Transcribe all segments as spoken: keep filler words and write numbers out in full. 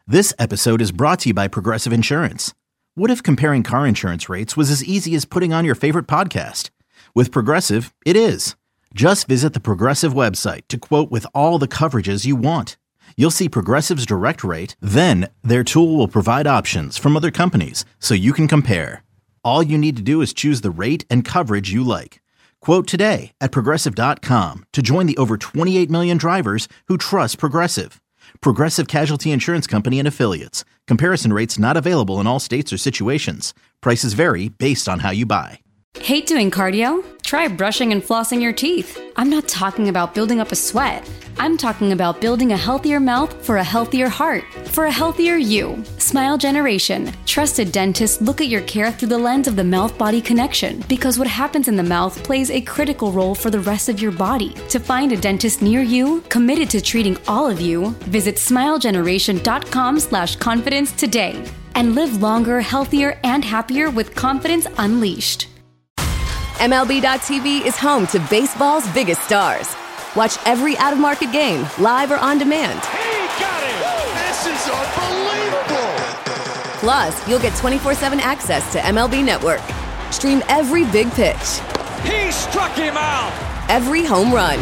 This episode is brought to you by Progressive Insurance. What if comparing car insurance rates was as easy as putting on your favorite podcast? With Progressive, it is. Just visit the Progressive website to quote with all the coverages you want. You'll see Progressive's direct rate, then their tool will provide options from other companies so you can compare. All you need to do is choose the rate and coverage you like. Quote today at progressive dot com to join the over twenty-eight million drivers who trust Progressive. Progressive Casualty Insurance Company and Affiliates. Comparison rates not available in all states or situations. Prices vary based on how you buy. Hate doing cardio? Try brushing and flossing your teeth. I'm not talking about building up a sweat. I'm talking about building a healthier mouth for a healthier heart, for a healthier you. Smile Generation. Trusted dentists look at your care through the lens of the mouth-body connection because what happens in the mouth plays a critical role for the rest of your body. To find a dentist near you, committed to treating all of you, visit smilegeneration.com slash confidence today and live longer, healthier, and happier with confidence unleashed. M L B dot T V is home to baseball's biggest stars. Watch every out-of-market game, live or on demand. He got it! This is unbelievable! Plus, you'll get twenty-four seven access to M L B Network. Stream every big pitch. He struck him out! Every home run.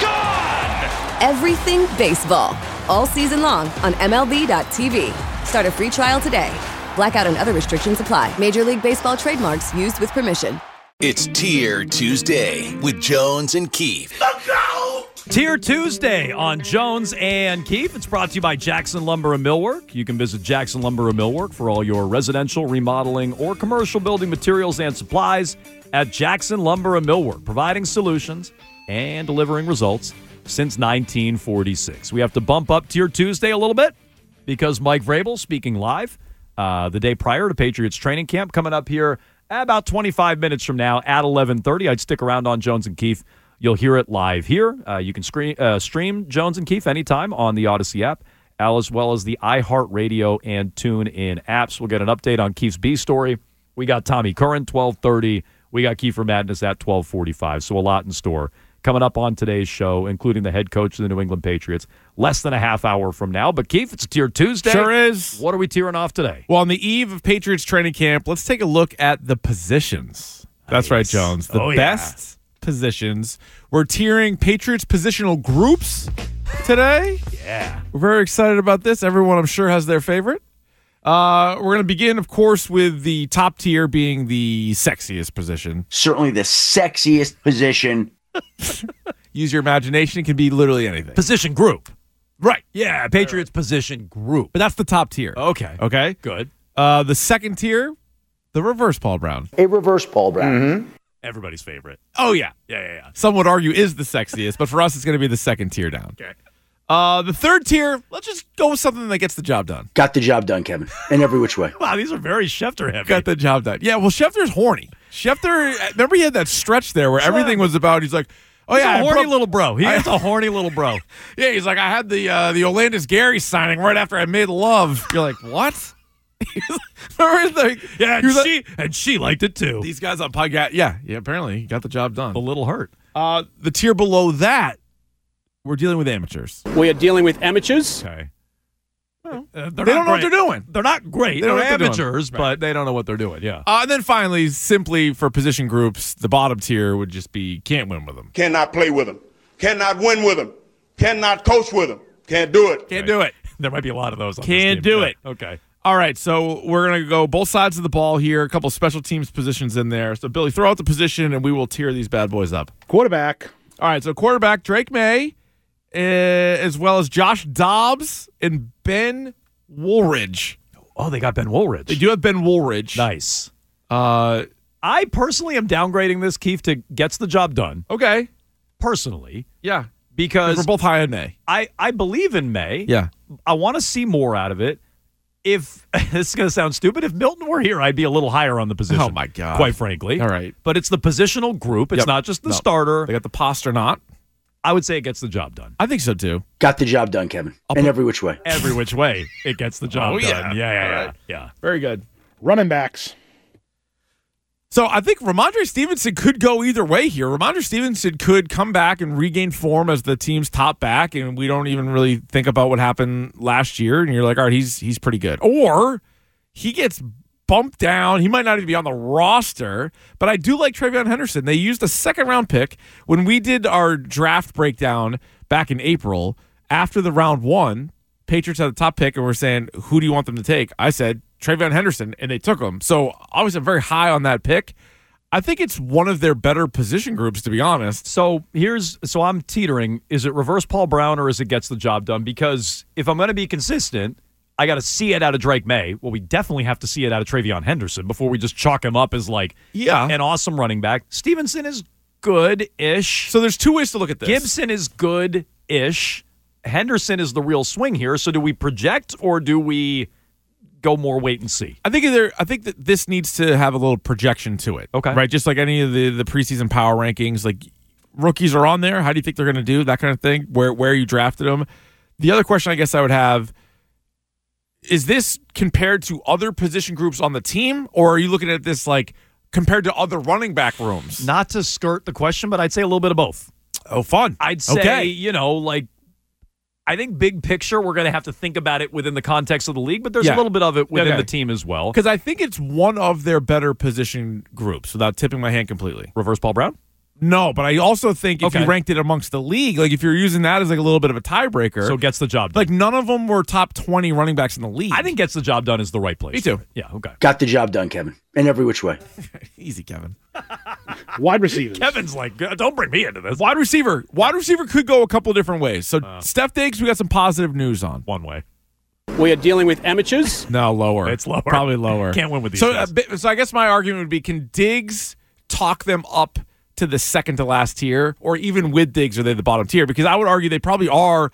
Gone! Everything baseball. All season long on M L B dot T V. Start a free trial today. Blackout and other restrictions apply. Major League Baseball trademarks used with permission. It's Tier Tuesday with Jones and Keefe. Let's go! Tier Tuesday on Jones and Keefe. It's brought to you by Jackson Lumber and Millwork. You can visit Jackson Lumber and Millwork for all your residential, remodeling, or commercial building materials and supplies at Jackson Lumber and Millwork, providing solutions and delivering results since nineteen forty-six. We have to bump up Tier Tuesday a little bit because Mike Vrabel speaking live uh, the day prior to Patriots training camp coming up here about twenty-five minutes from now at eleven thirty. I'd stick around on Jones and Keefe. You'll hear it live here. Uh, you can screen, uh, stream Jones and Keefe anytime on the Odyssey app, as well as the iHeartRadio and TuneIn apps. We'll get an update on Keefe's B story. We got Tommy Curran, twelve thirty. We got Kiefer Madness at twelve forty-five. So a lot in store coming up on today's show, including the head coach of the New England Patriots, less than a half hour from now. But, Keefe, it's a Tier Tuesday. Sure is. What are we tearing off today? Well, on the eve of Patriots training camp, let's take a look at the positions. That's nice. right, Jones. The oh, best yeah. positions. We're tiering Patriots positional groups today. Yeah. We're very excited about this. Everyone, I'm sure, has their favorite. Uh, we're going to begin, of course, with the top tier being the sexiest position. Certainly the sexiest position. Use your imagination. It can be literally anything. Position group. Right. Yeah, Patriots position group. But that's the top tier. Okay. Okay? Good. Uh, the second tier, the reverse Paul Brown. A reverse Paul Brown. Mm-hmm. Everybody's favorite. Oh, yeah. Yeah, yeah, yeah. Some would argue is the sexiest, but for us, it's going to be the second tier down. Okay. Uh, the third tier, let's just go with something that gets the job done. Got the job done, Kevin, in every which way. Wow, these are very Schefter heavy. Got the job done. Yeah, well, Schefter's horny. Schefter, remember he had that stretch there where everything was about, he's like, oh, he's yeah. a horny broke, little bro. He I, is a horny little bro. Yeah, he's like, I had the uh, the Olandis Gary signing right after I made love. You're like, what? Remember, like, yeah, and like, she, and she liked it too. These guys on podcast, yeah, yeah, apparently he got the job done. A little hurt. Uh, the tier below that, we're dealing with amateurs. We are dealing with amateurs. Okay. Well, uh, they don't know great. what they're doing. They're not great. They They're, they're amateurs, right. but they don't know what they're doing. Yeah. Uh, and then finally, simply for position groups, the bottom tier would just be can't win with them. Cannot play with them. Cannot win with them. Cannot coach with them. Can't do it. Can't do it. There might be a lot of those on Can't this team. do Yeah. it. Okay. All right, so we're going to go both sides of the ball here. A couple special teams positions in there. So, Billy, throw out the position, and we will tier these bad boys up. Quarterback. All right, so quarterback, Drake May, uh, as well as Josh Dobbs and Ben Woolridge. Oh, they got Ben Woolridge. They do have Ben Woolridge. Nice. Uh, I personally am downgrading this, Keefe, to gets the job done. Okay. Personally. Yeah. Because we're both high in May. I, I believe in May. Yeah. I want to see more out of it. If this is going to sound stupid, if Milton were here, I'd be a little higher on the position. Oh, my God. Quite frankly. All right. But it's the positional group. It's Yep. not just the No. starter. They got the Pasternaut. I would say it gets the job done. I think so, too. Got the job done, Kevin, in every which way. Every which way, it gets the job Oh, yeah. done. Yeah, yeah, All yeah, right. yeah. Very good. Running backs. So I think Ramondre Stevenson could go either way here. Ramondre Stevenson could come back and regain form as the team's top back, and we don't even really think about what happened last year, and you're like, all right, he's he's pretty good. Or he gets bumped down. He might not even be on the roster, but I do like TreVeyon Henderson. They used a second-round pick. When we did our draft breakdown back in April, after the round one, Patriots had the top pick, and we're saying, who do you want them to take? I said, TreVeyon Henderson, and they took him. So obviously I'm very high on that pick. I think it's one of their better position groups, to be honest. So here's so I'm teetering. Is it reverse Paul Brown or is it gets the job done? Because if I'm going to be consistent, I got to see it out of Drake May. Well, we definitely have to see it out of TreVeyon Henderson before we just chalk him up as like yeah. an awesome running back. Stevenson is good-ish. So there's two ways to look at this. Gibson is good-ish. Henderson is the real swing here. So do we project or do we go more wait and see? I think there. I think that this needs to have a little projection to it. Okay. Right? Just like any of the, the preseason power rankings, like rookies are on there. How do you think they're going to do? That kind of thing. Where where you drafted them. The other question I guess I would have, is this compared to other position groups on the team, or are you looking at this like compared to other running back rooms? Not to skirt the question, but I'd say a little bit of both. Oh, fun. I'd say, okay. you know, like, I think big picture, we're going to have to think about it within the context of the league, but there's Yeah. a little bit of it within Okay. the team as well. Because I think it's one of their better position groups, without tipping my hand completely. Reverse Paul Brown? No, but I also think if Okay. you ranked it amongst the league, like if you're using that as like a little bit of a tiebreaker, So gets the job done. like none of them were top twenty running backs in the league. I think gets the job done is the right place. Me too. Yeah, okay. Got the job done, Kevin, in every which way. Easy, Kevin. Wide receivers. Kevin's like, don't bring me into this. Wide receiver. Wide receiver could go a couple of different ways. So Uh. Steph Diggs, we got some positive news on. One way. We are dealing with amateurs. No, lower. It's lower. Probably lower. Can't win with these so, guys. uh, bi- so I guess my argument would be, can Diggs talk them up to the second to last tier, or even with Diggs, are they the bottom tier? Because I would argue they probably are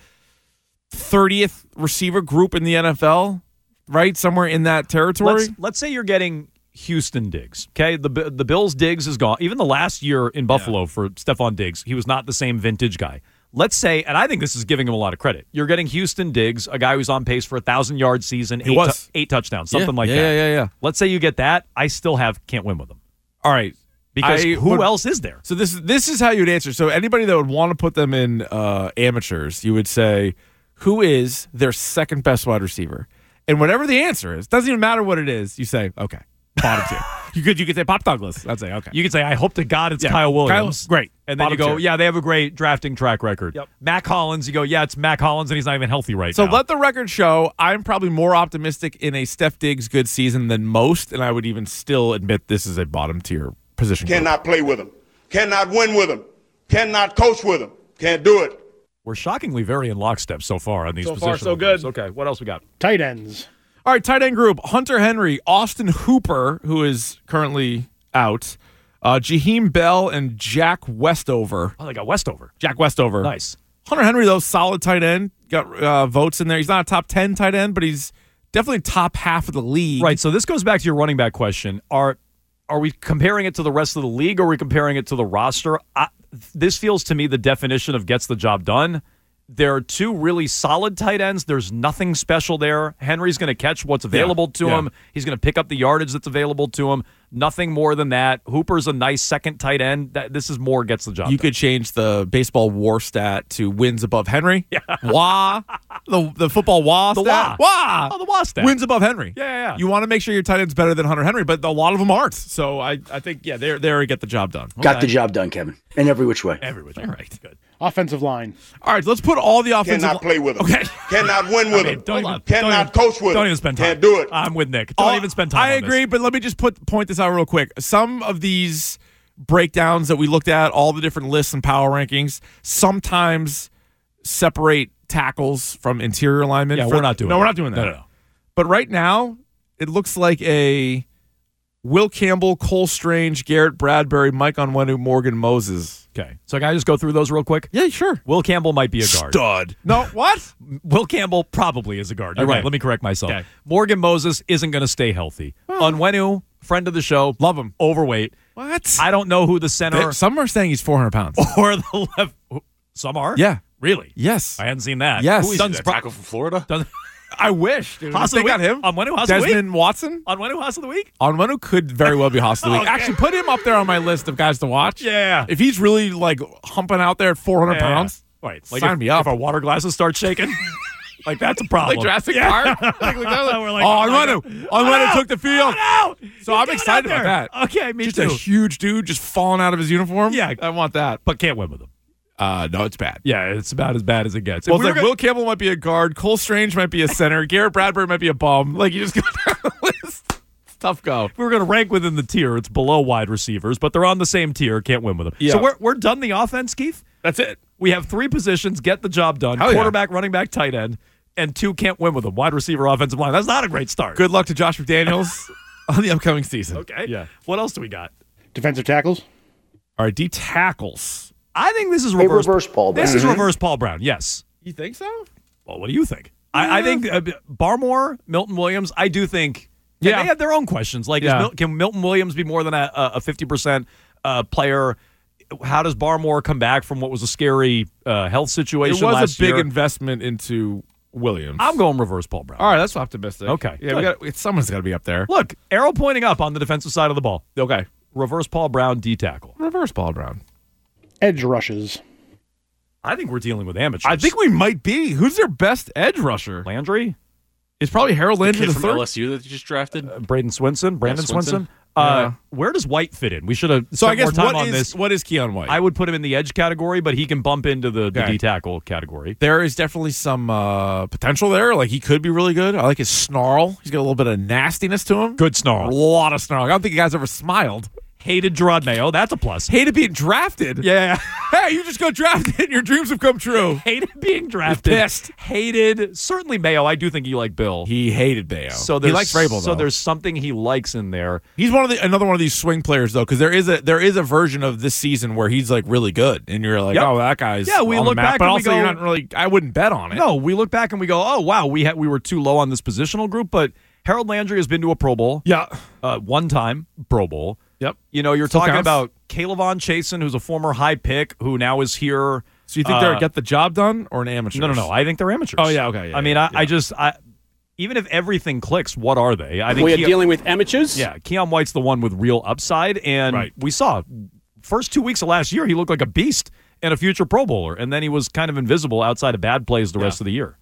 thirtieth receiver group in the N F L, right? Somewhere in that territory. Let's, let's say you're getting Houston Diggs, okay? The the Bills Diggs is gone. Even the last year in Buffalo yeah. for Stephon Diggs, he was not the same vintage guy. Let's say, and I think this is giving him a lot of credit, you're getting Houston Diggs, a guy who's on pace for a one thousand-yard season, eight, was. tu- eight touchdowns, something yeah, like yeah, that. Yeah, yeah, yeah. Let's say you get that. I still have can't win with him. All right. Because I, who but, else is there? So this, this is how you'd answer. So anybody that would want to put them in uh, amateurs, you would say, who is their second best wide receiver? And whatever the answer is, doesn't even matter what it is, you say, okay, bottom tier. You could you could say Pop Douglas. I'd say, okay. You could say, I hope to God it's yeah. Kyle Williams. Kyle, great. And then bottom you go, tier. yeah, they have a great drafting track record. Yep. Mac Hollins, you go, yeah, it's Mac Hollins, and he's not even healthy right so now. So let the record show, I'm probably more optimistic in a Steph Diggs good season than most, and I would even still admit this is a bottom tier position. Cannot play with him. Cannot win with him. Cannot coach with him. Can't do it. We're shockingly very in lockstep so far on these So positions. far, so good. Okay, what else we got? Tight ends. All right, tight end group, Hunter Henry, Austin Hooper, who is currently out, uh, Jaheim Bell, and Jack Westover. Oh, they got Westover. Jack Westover. Nice. Hunter Henry, though, solid tight end. Got uh, votes in there. He's not a top ten tight end, but he's definitely top half of the league. Right, so this goes back to your running back question. Are are we comparing it to the rest of the league, or are we comparing it to the roster? I, this feels to me the definition of gets the job done. There are two really solid tight ends. There's nothing special there. Henry's going to catch what's available yeah, to yeah. him. He's going to pick up the yardage that's available to him. Nothing more than that. Hooper's a nice second tight end. That This is more gets the job You done. could change the baseball WAR stat to wins above Henry. Yeah. Wah. The, the football WAH The stat. wah. Wah. Oh, the WAH stat. Wins above Henry. Yeah, yeah, yeah. You want to make sure your tight end's better than Hunter Henry, but a lot of them aren't. So I, I think, yeah, they're there to get the job done. Got the job done, Kevin, in every which way. Every which way. All right, good. Offensive line. All right, let's put all the offensive Cannot play with him. Okay. Cannot win with him. Don't even, Cannot don't even, coach with Don't him. even spend time. Can't do it. I'm with Nick. Don't Uh, even spend time I on this. agree, but let me just put point this out real quick. Some of these breakdowns that we looked at, all the different lists and power rankings, sometimes separate tackles from interior alignment. Yeah, For- we're not doing No, that. we're not doing that. No, no, no. But right now, it looks like a Will Campbell, Cole Strange, Garrett Bradbury, Mike Onwenu, Morgan Moses. Okay. So can I just go through those real quick? Yeah, sure. Will Campbell might be a guard. Stud. No, what? Will Campbell probably is a guard. You're Okay. right. Let me correct myself. Okay. Morgan Moses isn't going to stay healthy. Onwenu, friend of the show. Love him. Overweight. What? I don't know who the center They- some are saying he's four hundred pounds. or the left. Some are? Yeah. Really? Yes. I hadn't seen that. Yes. Who is Doesn't that surpri- tackle from Florida? Doesn't, I wish. Dude. Haas of the They got week? him. On Wenu, Haas of the week? Desmond Watson? On Wenu, Haas of the week? On Wenu could very well be Haas of the week. Okay. Actually, put him up there on my list of guys to watch. Yeah. If he's really like humping out there at four hundred Yeah. pounds, Wait, like sign if, me up. if our water glasses start shaking, like that's a problem. Like Jurassic Yeah. Park? Like, like, We're like, oh, oh my Onwenu. Onwenu took the field. Oh, no! So He's I'm getting excited out about there. that. Okay, me Just too. a huge dude just falling out of his uniform. Yeah. I want that. But can't win with him. Uh, no, it's bad. Yeah, it's about as bad as it gets. Well, If we it's were like gonna- Will Campbell might be a guard. Cole Strange might be a center. Garrett Bradbury might be a bum. Like, you just go down the list. It's tough go. if we were going to rank within the tier, it's below wide receivers, but they're on the same tier. Can't win with them. Yeah. So we're, we're done the offense, Keith. That's it. We have three positions, get the job done. Hell yeah. Quarterback, running back, tight end, and two can't win with them. Wide receiver, offensive line. That's not a great start. Good luck to Josh McDaniels on the upcoming season. Okay. Yeah. What else do we got? Defensive tackles. All right, D tackles. I think this is A reverse. reverse Paul Brown. This is reverse Paul Brown. Yes. You think so? Well, what do you think? I, I think uh, Barmore, Milton Williams. I do think. Yeah. Yeah. They have their own questions. Like, is Yeah. Mil- can Milton Williams be more than a a fifty percent uh, player? How does Barmore come back from what was a scary uh, health situation It was last a big year? investment into Williams. I'm going reverse Paul Brown. All right, that's optimistic. Okay, Yeah, we good. got someone's got to be up there. Look, arrow pointing up on the defensive side of the ball. Okay. Reverse Paul Brown, D tackle. Reverse Paul Brown. Edge rushes. I think we're dealing with amateurs. I think we might be. Who's their best edge rusher? Landry, It's probably Harold Landry Kid the from third. L S U that you just drafted. uh, Braden Swinson, Brandon Swinson. Swinson. Uh, Yeah. Where does White fit in? We should have So I spent more guess time what on is this. what is Keon White? I would put him in the edge category, but he can bump into the, the Okay. D tackle category. there is definitely some uh, potential there. Like he could be really good. I like his snarl. He's got a little bit of nastiness to him. Good A snarl. lot of snarl. I don't think the guy's ever smiled. Hated Gerard Mayo. That's a plus. Hated being drafted. Yeah. Hey, you just got drafted and your dreams have come true. Hated being drafted. pissed. Hated certainly Mayo. I do think you like Bill. He hated Bayo. So he there's likes Vrabel, So though. there's something he likes in there. He's one of the another one of these swing players though, because there is a there is a version of this season where he's like really good, and you're like, Yep. oh, that guy's Yeah, we on look the map. back but and we also go- you're not really. I wouldn't bet on it. No, we look back and we go, oh wow, we had we were too low on this positional group, but Harold Landry has been to a Pro Bowl. Yeah. Uh, one time Pro Bowl. Yep. You know, you're Still talking counts. about Calevon Chasen, who's a former high pick who now is here. So you think Uh, they're get the job done or an amateur? No, no, no. I think they're amateurs. Oh, yeah, okay, yeah, I mean, yeah, I, I yeah. just, I, even if everything clicks, what are they? I think We are Keon- dealing with amateurs. Yeah, Keon White's the one with real upside, and Right. we saw first two weeks of last year he looked like a beast and a future Pro Bowler, and then he was kind of invisible outside of bad plays the rest of the year.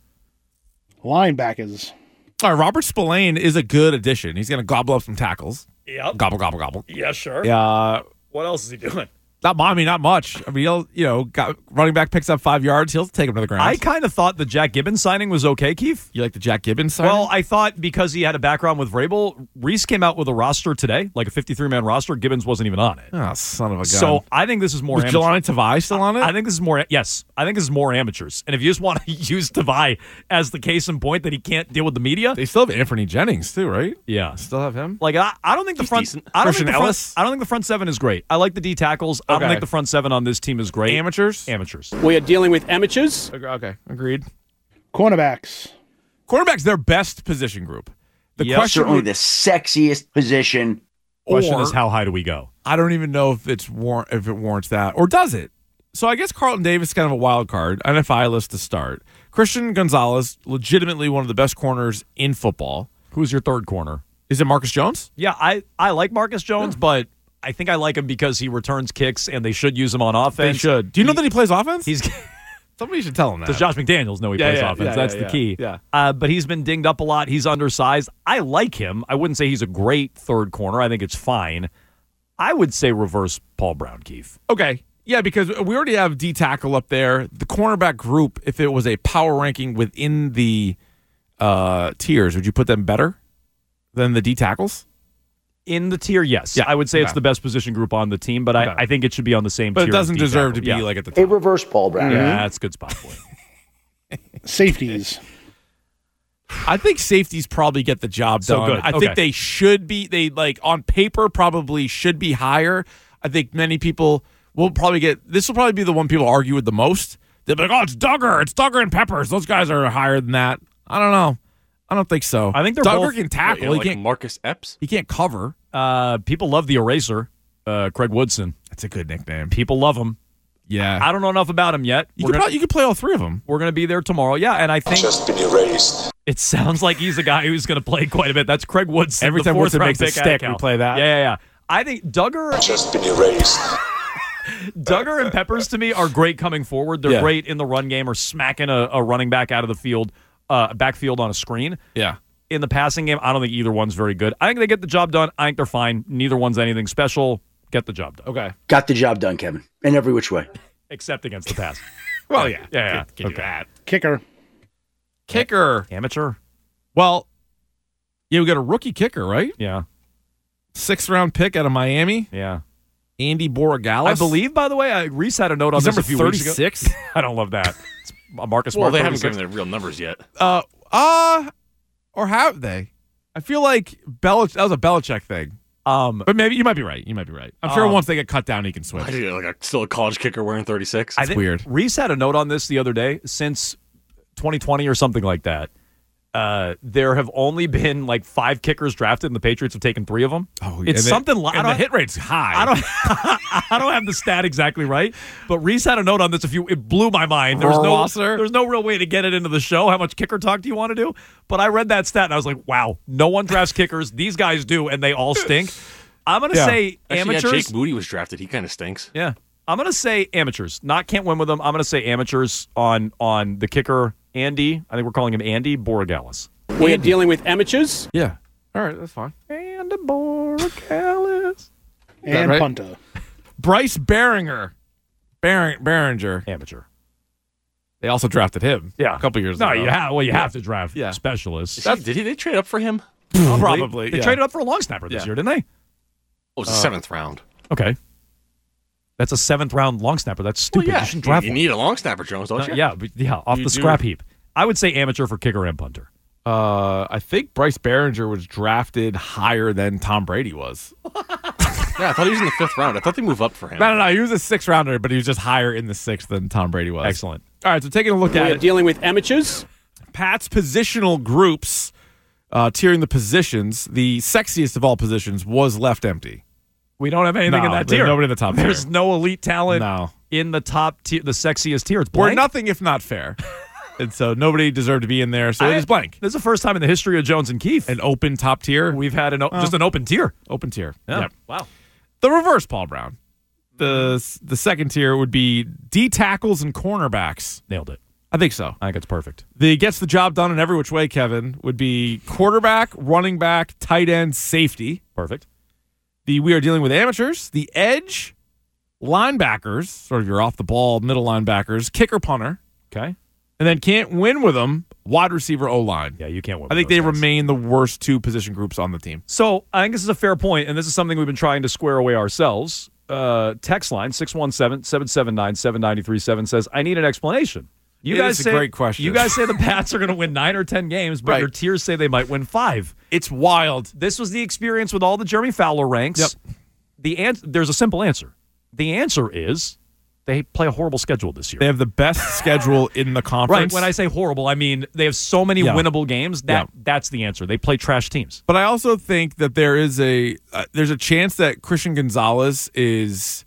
Linebackers. All right, Robert Spillane is a good addition. He's going to gobble up some tackles. Yep. Gobble, gobble, gobble. Yeah, sure. Yeah. What else is he doing? Not, I mean, not much. I mean, he'll, you know, got, running back picks up five yards. He'll take him to the ground. I kind of thought the Jack Gibbons signing was okay, Keith. you like the Jack Gibbons signing? Well, I thought because he had a background with Vrabel, Reese came out with a roster today, like a fifty-three man roster. Gibbons wasn't even on it. oh, son of a gun. So I think this is more was amateur. Jelani Tavai still on it? I think this is more. Yes, I think this is more amateurs. And if you just want to use Tavai as the case in point that he can't deal with the media, they still have Anthony Jennings too, right? yeah, Still have him. like I, I don't think the He's front. decent. I don't Christian think the front, Ellis? I don't think the front seven is great. I like the D tackles. I don't Okay. think the front seven on this team is great. Amateurs. Amateurs. We are dealing with amateurs. Okay, agreed. Cornerbacks. Quarterback's their best position group. The Yep. question Certainly would- the sexiest position. Question or- is how high do we go? I don't even know if it's war- if it warrants that or does it. So I guess Carlton Davis is kind of a wild card. N F I list to start. Christian Gonzalez, legitimately one of the best corners in football. Who's your third corner? Is it Marcus Jones? Yeah, I, I like Marcus Jones, but I think I like him because he returns kicks and they should use him on offense. They should. Do you know that he plays offense? He's Somebody should tell him that. Does Josh McDaniels know he Yeah, plays yeah, offense? yeah, That's yeah, the yeah, key. yeah. Uh, but he's been dinged up a lot. He's undersized. I like him. I wouldn't say he's a great third corner. I think it's fine. I would say reverse Paul Brown, Keith. Okay. Yeah, because we already have D tackle up there. The cornerback group, if it was a power ranking within the uh, tiers, would you put them better than the D tackles? In the tier, yes. Yeah, I would say it's okay. the best position group on the team, but Okay. I, I think it should be on the same But tier. it doesn't as D deserve to tackle. be Yeah. like at the A top. reverse Paul Brown. Yeah, that's a good spot for you. Safeties. I think safeties probably get the job So done. good. I Okay. think they should be. They like on paper probably should be higher. I think many people will probably get. This will probably be the one people argue with the most. They'll be like, "Oh, it's Duggar. It's Duggar and Peppers. Those guys are higher than that." I don't know. I don't think so. I think they're Duggar both- can tackle. You know, he like can't. Marcus Epps. He can't cover. Uh, people love the eraser, uh, Craig Woodson. That's a good nickname. People love him. Yeah. I don't know enough about him yet. You We're could, gonna, probably, you could play all three of them. We're going to be there tomorrow. Yeah, and I think Just been erased. it sounds like he's a guy who's going to play quite a bit. That's Craig Woodson. Every the time fourth Woodson round makes a pick out of stick, Cal. we play that. Yeah, yeah, yeah. I think Duggar, Just been erased. Duggar and Peppers to me are great coming forward. They're Yeah. great in the run game or smacking a, a running back out of the field, uh, backfield on a screen. Yeah. In the passing game, I don't think either one's very good. I think they get the job done. I think they're fine. Neither one's anything special. Get the job done. Okay. Got the job done, Kevin, in every which way. Except against the pass. Well, yeah. Yeah, yeah. Can, can Okay. do that. Kicker. Kicker. Amateur? Well, yeah, we got a rookie kicker, right? Yeah. Sixth round pick out of Miami, Yeah. Andy Borregales. I believe, by the way, I Reese had a note on He's this number a few weeks ago. thirty-six. I don't love that. It's Marcus Well, Smart, they haven't thirty-six. given their real numbers yet. Uh, uh, or have they? I feel like Belich- that was a Belichick thing. Um, But maybe you might be right. You might be right. I'm sure Um, once they get cut down, he can switch. I do, like a, still a college kicker wearing thirty-six. I think weird. Reese had a note on this the other day. Since twenty twenty or something like that, uh, there have only been like five kickers drafted, and the Patriots have taken three of them. Oh, it's and something. They, li- I and the don't- hit rate's high. I don't. I don't have the stat exactly right, but Reese had a note on this. If you, it blew my mind. There's no. Rohrwasser? There's no real way to get it into the show. How much kicker talk do you want to do? But I read that stat and I was like, wow, no one drafts kickers. These guys do, and they all stink. I'm gonna Yeah. say Actually, amateurs. yeah, Jake Moody was drafted. He kind of stinks. Yeah. I'm going to say amateurs. Not can't win with them. I'm going to say amateurs on on the kicker, Andy. I think we're calling him Andy Borregales. We are dealing with amateurs Yeah. All right, that's fine. Andy Borregales. and right? punter. Bryce Behringer. Behring, Behringer. Amateur. They also drafted him. Yeah. A couple years No, ago. you have. Well, you have to draft Yeah. specialists. Did, did he, they trade up for him? Probably. They yeah. traded up for a long snapper this Yeah. year, didn't they? Oh, it was the seventh round. Okay. That's a seventh round long snapper. That's stupid. Well, yeah, You shouldn't you, draft you one. need a long snapper, Jones, don't Uh, you? yeah, but yeah, off You the do. scrap heap. I would say amateur for kicker and punter. Uh, I think Bryce Behringer was drafted higher than Tom Brady was. Yeah, I thought he was in the fifth round. I thought they moved up for him. No, no, no. He was a sixth rounder, but he was just higher in the sixth than Tom Brady was. Excellent. All right, so taking a look We at are it. dealing with amateurs. Pat's positional groups, uh, tiering the positions, the sexiest of all positions was left empty. We don't have anything No, in that there's tier. nobody in the top tier. There's no elite talent No. in the top tier, the sexiest tier. It's We're blank. nothing if not fair. And so nobody deserved to be in there, so I- it is blank. This is the first time in the history of Jones and Keefe An open top tier. we've had an o- just an open tier. Open tier. Yeah. Yep. Wow. The reverse Paul Brown. The the second tier would be D tackles and cornerbacks. Nailed it. I think so. I think it's perfect. The gets the job done in every which way, Kevin, would be quarterback, running back, tight end, safety. Perfect. The we are dealing with amateurs, the edge, linebackers, sort of your off the ball middle linebackers, kicker, punter, Okay. and then can't win with them, wide receiver, O line. Yeah, you can't win. I with think those they guys. remain the worst two position groups on the team. So I think this is a fair point, and this is something we've been trying to square away ourselves. Uh, text line six one seven, seven seven nine, seven nine three seven says, I need an explanation. You It guys is a say, great question. You guys say the Pats are going to win nine or ten games, but Right. your tiers say they might win five. It's wild. This was the experience with all the Jeremy Fowler ranks. Yep. The an- There's a simple answer. The answer is they play a horrible schedule this year. They have the best schedule in the Right. conference. When I say horrible, I mean they have so many Yeah. winnable games. That Yeah. that's the answer. They play trash teams. But I also think that there is a uh, there's a chance that Christian Gonzalez is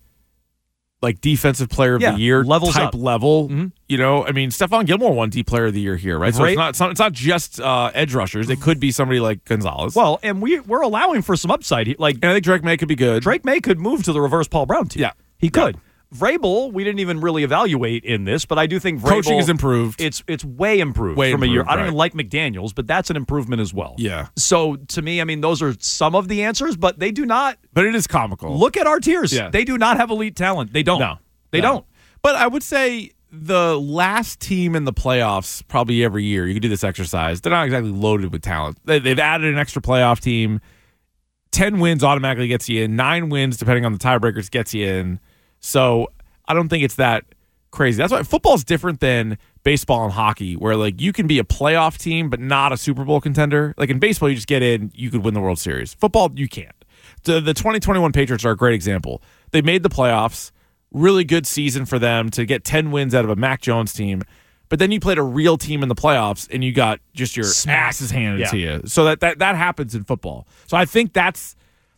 like defensive player of Yeah, the year levels type up. level. Mhm. You know, I mean, Stephon Gilmore won D player of the year here, right? So Right. it's not, it's not it's not just uh, edge rushers. It could be somebody like Gonzalez. Well, and we we're allowing for some upside. He- Like and I think Drake May could be good. Drake May could move to the reverse Paul Brown team. Yeah. he could. Vrabel, we didn't even really evaluate in this, but I do think Vrabel, Coaching is improved. It's it's way improved Way from a year. improved, I don't right. even like McDaniels, but that's an improvement as well. Yeah. So to me, I mean, those are some of the answers, but they do not But it is comical. look at our tiers. Yeah. They do not have elite talent. They don't. No. They No. don't. But I would say the last team in the playoffs, probably every year, you can do this exercise. They're not exactly loaded with talent. They, they've added an extra playoff team. Ten wins automatically gets you in. Nine wins, depending on the tiebreakers, gets you in. So I don't think it's that crazy. That's why football is different than baseball and hockey, where like you can be a playoff team but not a Super Bowl contender. Like in baseball, you just get in, you could win the World Series. Football, you can't. The, the twenty twenty-one Patriots are a great example. They made the playoffs. Really good season for them to get ten wins out of a Mac Jones team. But then you played a real team in the playoffs and you got just your Smacked. asses handed Yeah. to you. So that, that that happens in football. So I think that's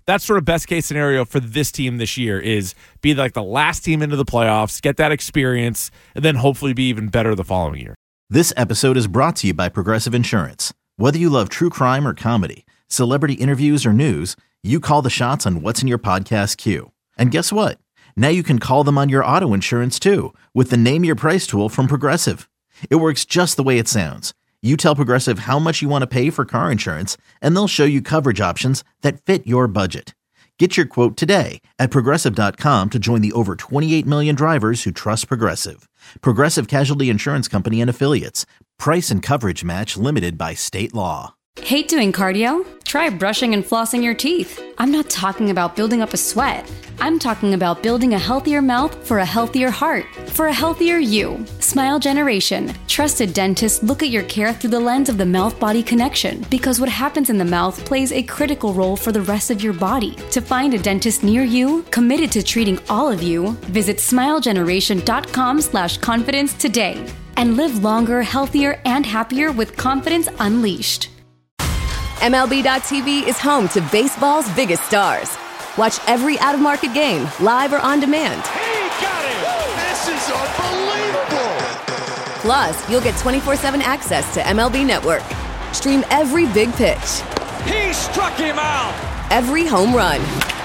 That's sort of best case scenario for this team this year is be like the last team into the playoffs, get that experience, and then hopefully be even better the following year. This episode is brought to you by Progressive Insurance. Whether you love true crime or comedy, celebrity interviews or news, you call the shots on what's in your podcast queue. And guess what? Now you can call them on your auto insurance too with the Name Your Price tool from Progressive. It works just the way it sounds. You tell Progressive how much you want to pay for car insurance, and they'll show you coverage options that fit your budget. Get your quote today at Progressive dot com to join the over twenty-eight million drivers who trust Progressive. Progressive Casualty Insurance Company and Affiliates. Price and coverage match limited by state law. Hate doing cardio? Try brushing and flossing your teeth. I'm not talking about building up a sweat. I'm talking about building a healthier mouth for a healthier heart, for a healthier you. Smile Generation. Trusted dentists look at your care through the lens of the mouth-body connection because what happens in the mouth plays a critical role for the rest of your body. To find a dentist near you, committed to treating all of you, visit smilegeneration.com slash confidence today and live longer, healthier, and happier with confidence unleashed. M L B dot T V is home to baseball's biggest stars. Watch every out-of-market game, live or on demand. He got it! This is unbelievable! Plus, you'll get twenty-four seven access to M L B Network. Stream every big pitch. He struck him out! Every home run.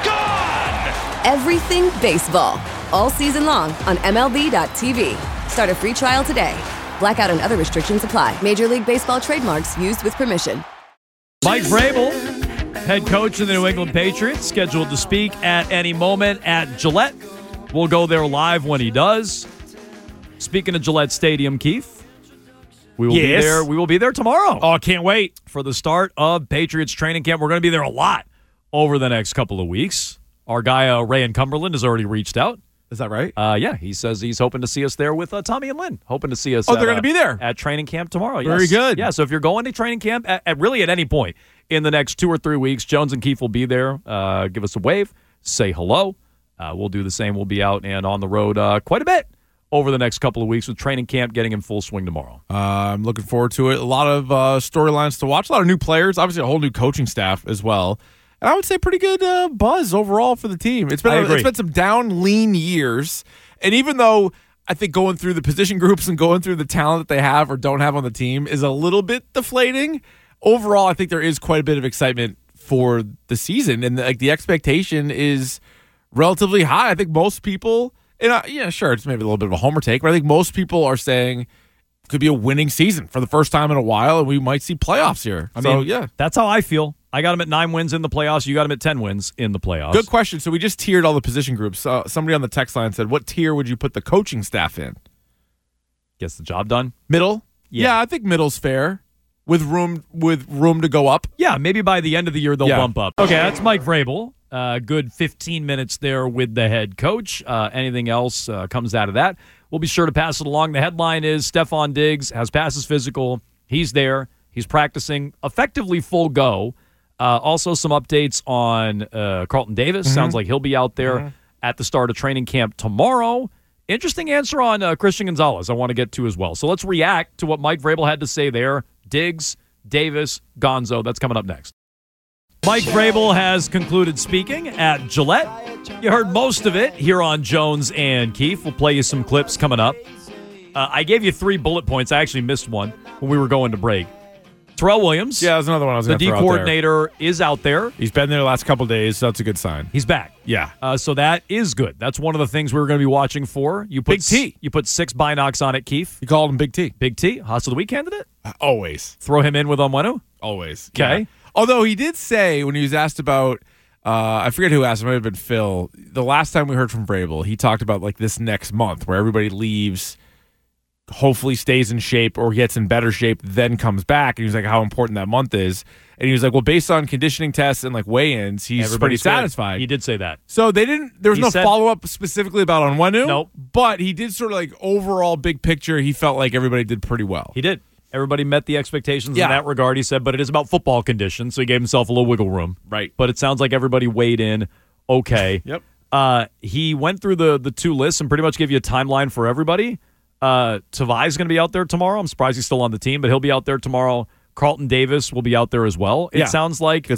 Gone! Everything baseball. All season long on M L B dot T V. Start a free trial today. Blackout and other restrictions apply. Major League Baseball trademarks used with permission. Mike Vrabel, head coach of the New England Patriots, scheduled to speak at any moment at Gillette. We'll go there live when he does. Speaking of Gillette Stadium, Keith, we will Yes. be there. We will be there tomorrow. Oh, I can't wait for the start of Patriots training camp. We're going to be there a lot over the next couple of weeks. Our guy uh, Ray in Cumberland has already reached out. Is that right? Uh, yeah, he says he's hoping to see us there with uh, Tommy and Lynn. Hoping to see us. Oh, at, they're going to uh, be there at training camp tomorrow. Very yes. good. Yeah, so if you're going to training camp at, at really at any point in the next two or three weeks, Jones and Keith will be there. Uh, give us a wave, say hello. Uh, we'll do the same. We'll be out and on the road uh, quite a bit over the next couple of weeks with training camp getting in full swing tomorrow. Uh, I'm looking forward to it. A lot of uh, storylines to watch. A lot of new players. Obviously, a whole new coaching staff as well. And I would say pretty good uh, buzz overall for the team. It's been I a, agree. it's been some down, lean years. And even though I think going through the position groups and going through the talent that they have or don't have on the team is a little bit deflating, overall, I think there is quite a bit of excitement for the season. And like the expectation is relatively high. I think most people, and uh, yeah, sure, it's maybe a little bit of a homer take, but I think most people are saying it could be a winning season for the first time in a while, and we might see playoffs here. I so, mean, yeah. That's how I feel. I got him at nine wins in the playoffs. You got him at ten wins in the playoffs. Good question. So we just tiered all the position groups. Uh, somebody on the text line said, what tier would you put the coaching staff in? Gets the job done. Middle? Yeah. Yeah, I think middle's fair. With room with room to go up. Yeah, maybe by the end of the year they'll Yeah. bump up. Okay, that's Mike Vrabel. Uh, good fifteen minutes there with the head coach. Uh, anything else uh, comes out of that, we'll be sure to pass it along. The headline is Stephon Diggs has passed his physical. He's there. He's practicing effectively full go. Uh, also, some updates on uh, Carlton Davis. Mm-hmm. Sounds like he'll be out there Mm-hmm. at the start of training camp tomorrow. Interesting answer on uh, Christian Gonzalez I want to get to as well. So let's react to what Mike Vrabel had to say there. Diggs, Davis, Gonzo. That's coming up next. Mike Vrabel has concluded speaking at Gillette. You heard most of it here on Jones and Keefe. We'll play you some clips coming up. Uh, I gave you three bullet points. I actually missed one when we were going to break. Terrell Williams. Yeah, that's another one I was The going to D throw out there. coordinator is out there. He's been there the last couple of days, so that's a good sign. He's back. Yeah. Uh, so that is good. That's one of the things we were going to be watching for. You put Big T. S- you put six Binocs on it, Keith. You called him Big T. Big T, House of the Week candidate. Uh, always. Throw him in with Onwenu. Always. Okay. Yeah. Although he did say when he was asked about, uh, I forget who asked him, it might have been Phil. The last time we heard from Vrabel, he talked about like this next month where everybody leaves, hopefully stays in shape or gets in better shape, then comes back. And he was like, how important that month is. And he was like, well, based on conditioning tests and like weigh-ins, he's pretty Everybody's good. satisfied. He did say that. So they didn't. There was He no said- follow up specifically about Onwenu. Nope. But he did sort of like overall big picture. He felt like everybody did pretty well. He did. Everybody met the expectations Yeah. in that regard, he said, but it is about football conditions, so he gave himself a little wiggle room. Right. But it sounds like everybody weighed in okay. Yep. Uh, he went through the the two lists and pretty much gave you a timeline for everybody. Uh, Tavai's going to be out there tomorrow. I'm surprised he's still on the team, but he'll be out there tomorrow. Carlton Davis will be out there as well. It Yeah. sounds like Good sign.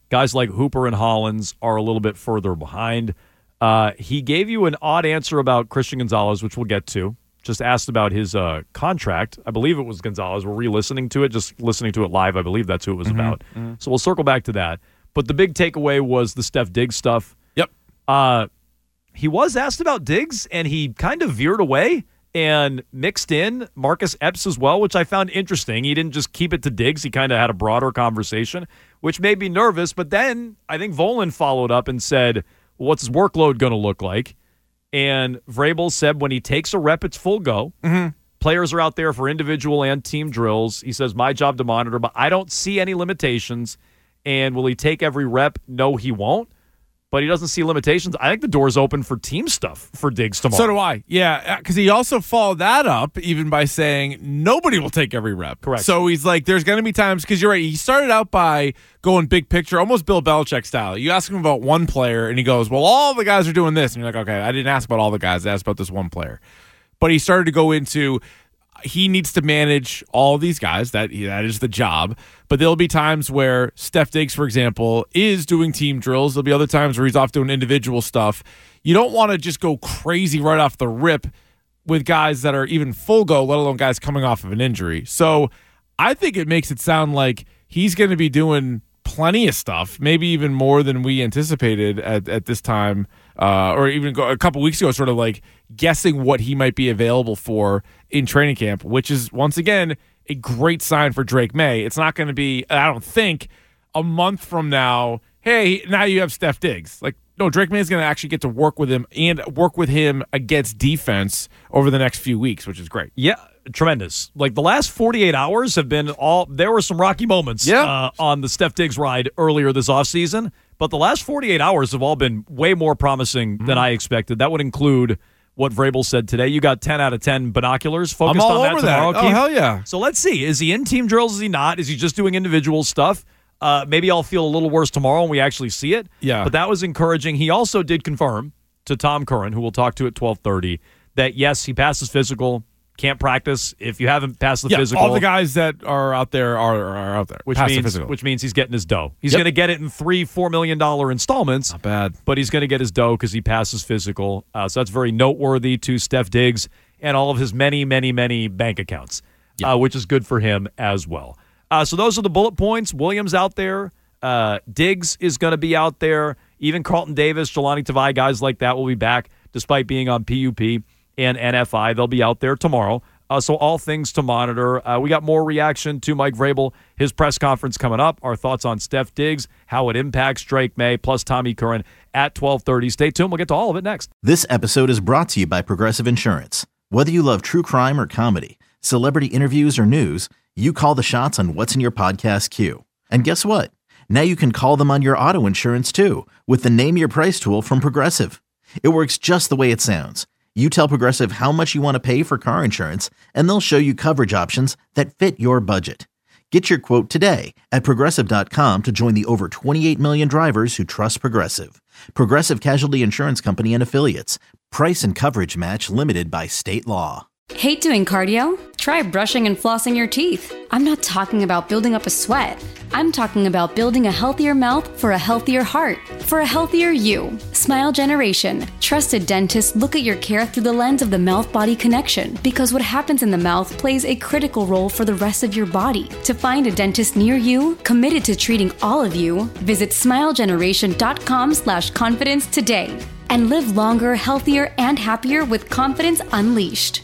Guys like Hooper and Hollins are a little bit further behind. Uh, he gave you an odd answer about Christian Gonzalez, which we'll get to. Just asked about his uh, contract. I believe it was Gonzalez. We're re-listening to it, just listening to it live. I believe that's who it was mm-hmm. about. Mm-hmm. So we'll circle back to that. But the big takeaway was the Steph Diggs stuff. Yep. Uh, he was asked about Diggs, and he kind of veered away and mixed in Marcus Epps as well, which I found interesting. He didn't just keep it to Diggs. He kind of had a broader conversation, which made me nervous. But then I think Volan followed up and said, well, what's his workload going to look like? And Vrabel said when he takes a rep, it's full go. Mm-hmm. Players are out there for individual and team drills. He says, my job to monitor, but I don't see any limitations. And will he take every rep? No, he won't. But he doesn't see limitations. I think the door's open for team stuff for Diggs tomorrow. So do I. Yeah, because he also followed that up even by saying nobody will take every rep. Correct. So he's like, there's going to be times, because you're right, he started out by going big picture, almost Bill Belichick style. You ask him about one player, and he goes, well, all the guys are doing this. And you're like, okay, I didn't ask about all the guys. I asked about this one player. But he started to go into, he needs to manage all these guys. That that is the job. But there'll be times where Steph Diggs, for example, is doing team drills. There'll be other times where he's off doing individual stuff. You don't want to just go crazy right off the rip with guys that are even full go, let alone guys coming off of an injury. So I think it makes it sound like he's going to be doing plenty of stuff, maybe even more than we anticipated at, at this time, uh, or even go, a couple weeks ago, sort of like guessing what he might be available for in training camp, which is, once again, a great sign for Drake May. It's not going to be, I don't think, a month from now, hey, now you have Steph Diggs. Like, no, Drake May is going to actually get to work with him and work with him against defense over the next few weeks, which is great. Yeah, tremendous. Like, the last forty-eight hours have been all, there were some rocky moments yeah. uh, on the Steph Diggs ride earlier this offseason, but the last forty-eight hours have all been way more promising mm-hmm. than I expected. That would include what Vrabel said today. You got ten out of ten binoculars focused I'm all on that over tomorrow. That. Oh, Keith. hell yeah. So let's see. Is he in team drills? Is he not? Is he just doing individual stuff? Uh, maybe I'll feel a little worse tomorrow when we actually see it. Yeah. But that was encouraging. He also did confirm to Tom Curran, who we'll talk to at twelve thirty, that, yes, he passed his physical, can't practice. If you haven't passed the yeah, physical. all the guys that are out there are, are out there. Which Pass means, the which means he's getting his dough. He's Yep. going to get it in three, four million dollar installments. Not bad. But he's going to get his dough because he passes physical. Uh, so that's very noteworthy to Steph Diggs and all of his many, many, many bank accounts, yep. uh, which is good for him as well. Uh, so those are the bullet points. Williams out there. Uh, Diggs is going to be out there. Even Carlton Davis, Jelani Tavai, guys like that will be back despite being on P U P and N F I. They'll be out there tomorrow. Uh, so all things to monitor. Uh, we got more reaction to Mike Vrabel, his press conference coming up, our thoughts on Steph Diggs, how it impacts Drake May, plus Tommy Curran at twelve thirty. Stay tuned. We'll get to all of it next. This episode is brought to you by Progressive Insurance. Whether you love true crime or comedy, celebrity interviews or news, you call the shots on what's in your podcast queue. And guess what? Now you can call them on your auto insurance too with the Name Your Price tool from Progressive. It works just the way it sounds. You tell Progressive how much you want to pay for car insurance, and they'll show you coverage options that fit your budget. Get your quote today at Progressive dot com to join the over twenty-eight million drivers who trust Progressive. Progressive Casualty Insurance Company and Affiliates. Price and coverage match limited by state law. Hate doing cardio? Try brushing and flossing your teeth. I'm not talking about building up a sweat. I'm talking about building a healthier mouth for a healthier heart, for a healthier you. Smile Generation. Trusted dentists look at your care through the lens of the mouth-body connection, because what happens in the mouth plays a critical role for the rest of your body. To find a dentist near you, committed to treating all of you, visit smilegeneration.com slash confidence today. And live longer, healthier, and happier with confidence unleashed.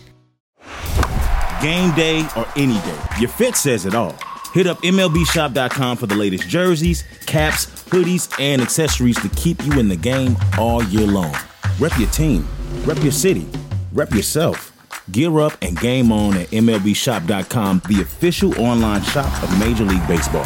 Game day or any day, your fit says it all. Hit up M L B shop dot com for the latest jerseys, caps, hoodies, and accessories to keep you in the game all year long. Rep your team, rep your city, rep yourself. Gear up and game on at M L B shop dot com, the official online shop of Major League Baseball.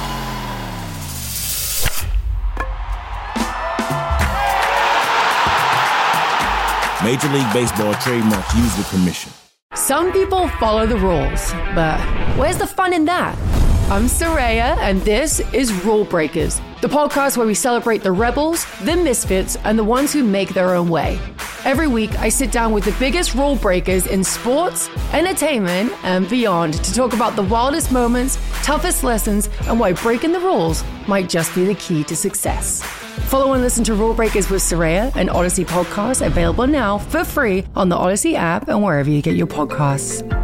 Major League Baseball trademark used with permission. Some people follow the rules, but where's the fun in that? I'm Soraya, and this is Rule Breakers, the podcast where we celebrate the rebels, the misfits, and the ones who make their own way. Every week, I sit down with the biggest rule breakers in sports, entertainment, and beyond to talk about the wildest moments, toughest lessons, and why breaking the rules might just be the key to success. Follow and listen to Rule Breakers with Soraya, an Odyssey podcast available now for free on the Odyssey app and wherever you get your podcasts.